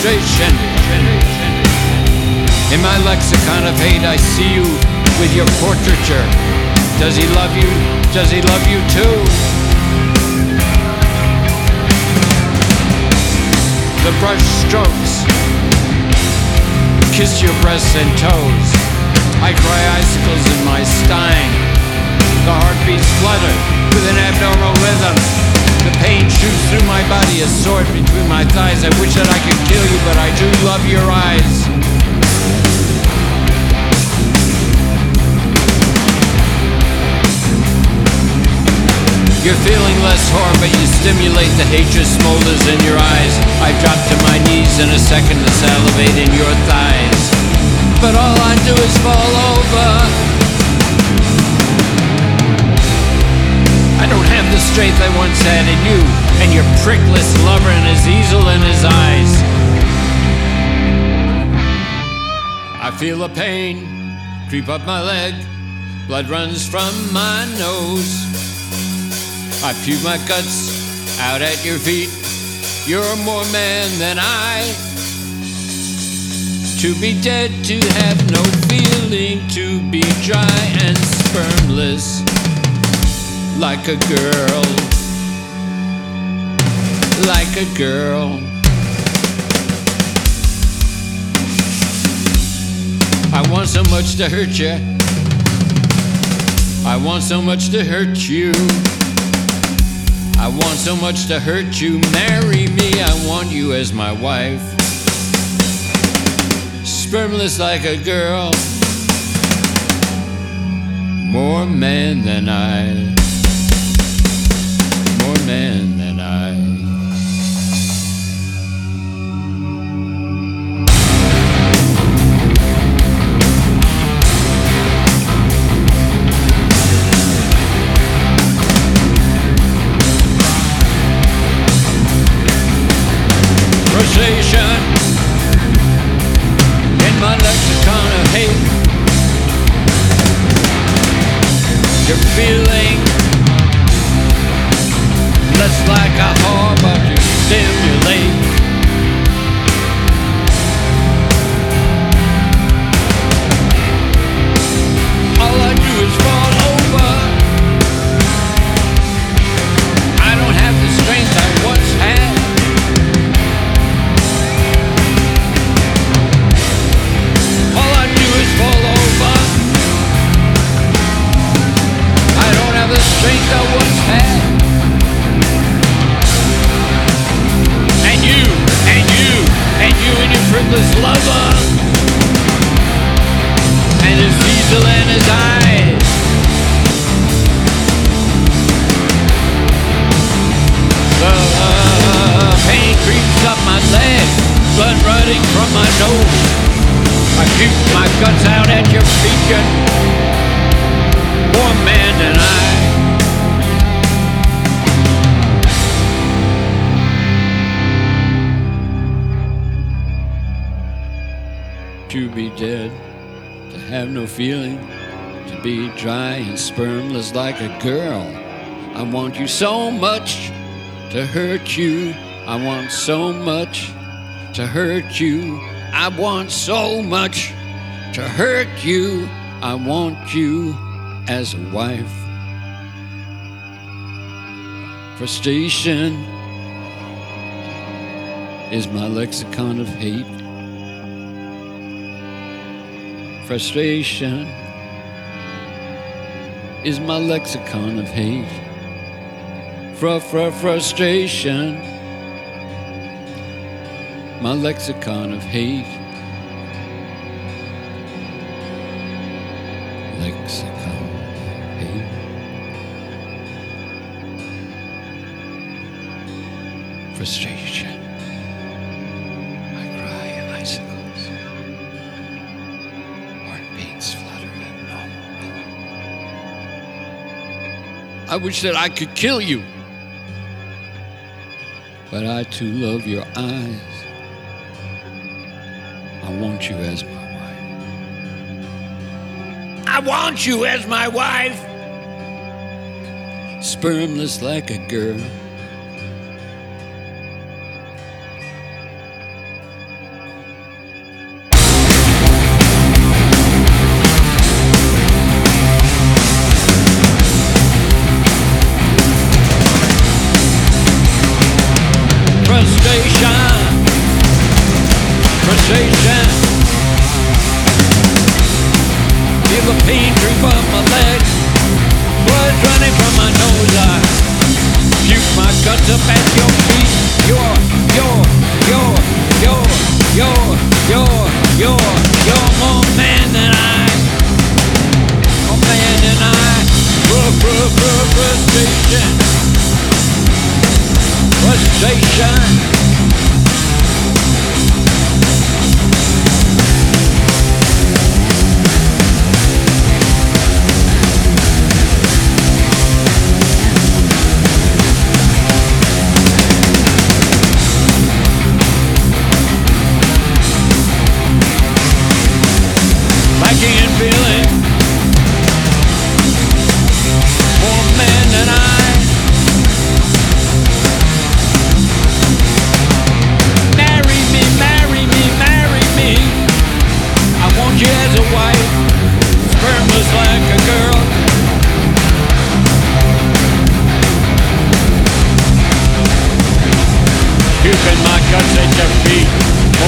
frustration. In my lexicon of hate, I see you with your portraiture. Does he love you? Does he love you too? The brush strokes kiss your breasts and toes. I cry icicles in my stein. The heartbeats flutter with an abnormal rhythm. The pain shoots through my body, a sword between my thighs. I wish that I could kill you, but I do love your eyes. You're feeling less horror, but you stimulate the hatred smolders in your eyes. I drop to my knees in a second to salivate in your thighs. But all I do is fall over. I don't have the strength I once had in you, and your prickless lover and his easel in his eyes. I feel a pain creep up my leg. Blood runs from my nose. I puke my guts out at your feet. You're more man than I. To be dead, to have no feeling, to be dry and spermless, like a girl, like a girl. I want so much to hurt you. I want so much to hurt you. I want so much to hurt you. Marry me, I want you as my wife. Spermless like a girl. More man than I. More man than I. Frustration in my lexicon of hate. You're feeling less like a whore, but you stimulate. All I do is fall over. I don't have the strength I once had. Fall over. I don't have the strength I once had. And you, and you, and you and your frivolous lover, and his diesel in his eyes. The pain creeps up my leg, blood running from my nose. I puke my guts out at your feet. You're more man than I. To be dead, to have no feeling, to be dry and spermless like a girl. I want you so much to hurt you. I want so much to hurt you. I want so much to hurt you. I want you as a wife. Frustration is my lexicon of hate. Frustration is my lexicon of hate. Frustration, my lexicon of hate. Lexicon of hate. Frustration. I cry in icicles. Heartbeats flutter abnormal. I wish that I could kill you, but I too love your eyes. I want you as my wife. I want you as my wife. Spermless like a girl. She has a wife, spermless like a girl. Puking my guts at your feet.